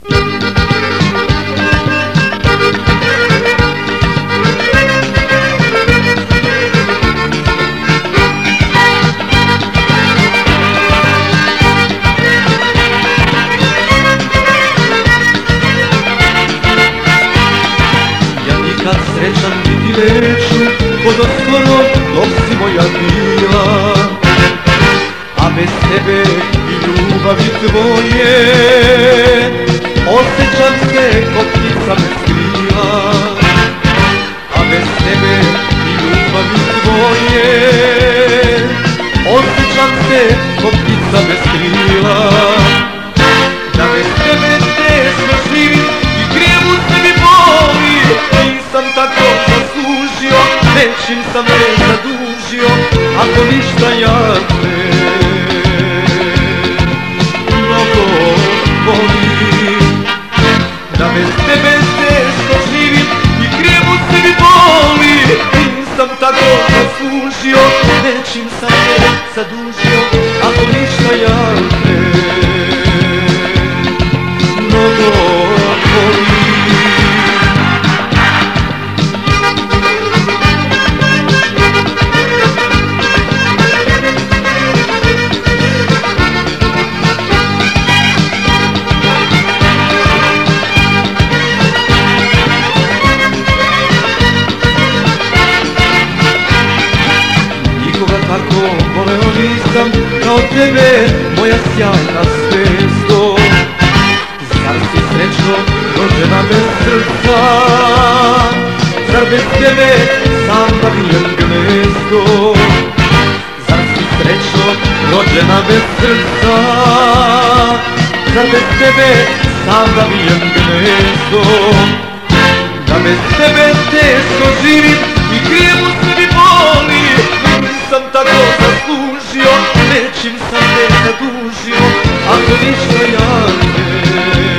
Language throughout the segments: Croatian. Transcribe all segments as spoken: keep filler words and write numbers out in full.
Kad srećan biti neću, podoskoro dok si moja bila. A bez tebe i ljubavi tvoje osjećam se ko ptica bez krila. A bez tebe i ljubavi tvoje osjećam se ko ptica bez krila. Da bez tebe teško živim i grijevu se mi boli. Nisam tako zaslužio, nečim sam te zadužio, ako ništa ja te mnogo volim. Da bez tebe teško živim i grijevu se mi boli. Nisam tako zaslužio, nečim sam te zadužio, ako ništa ja te mnogo volim. Tako voleo nisam kao tebe, moja sjajna zvezdo. Zar si srećno rođena bez srca? Zar bez tebe sam navijem gnezdo? Zar si srećno rođena bez srca? Zar bez tebe sam navijem gnezdo? Da bez tebe teško živim i grijevu se mi boli. Nisam tako zaslužio, nečim sam te zadužio, ako ništa ja te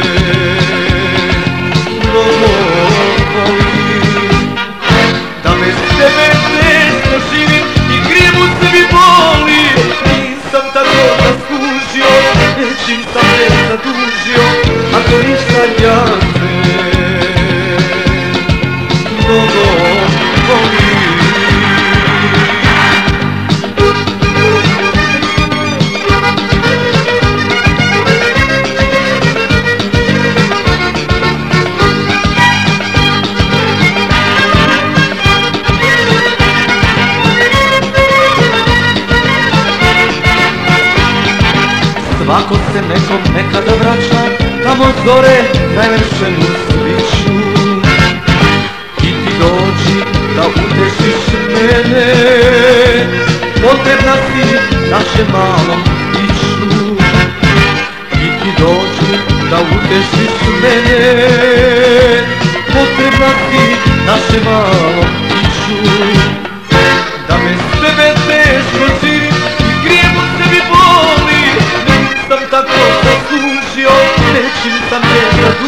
mnogo volim. Da bez tebe teško živim i grijevu se mi boli. Nisam tako zaslužio, nečim sam te zadužio, ako ništa ja te mnogo volim. Svako se nekom nekada vraća, tamo zore najlepšenu sliču. I ti dođi da utešiš mene, potrebna si našem malom biću. I ti dođi da utešiš mene, potrebna si našem malom biću. Da bez tebe teško živim i grijevu se mi boli. Nisam tako zaslužio, nečim sam te zadužio.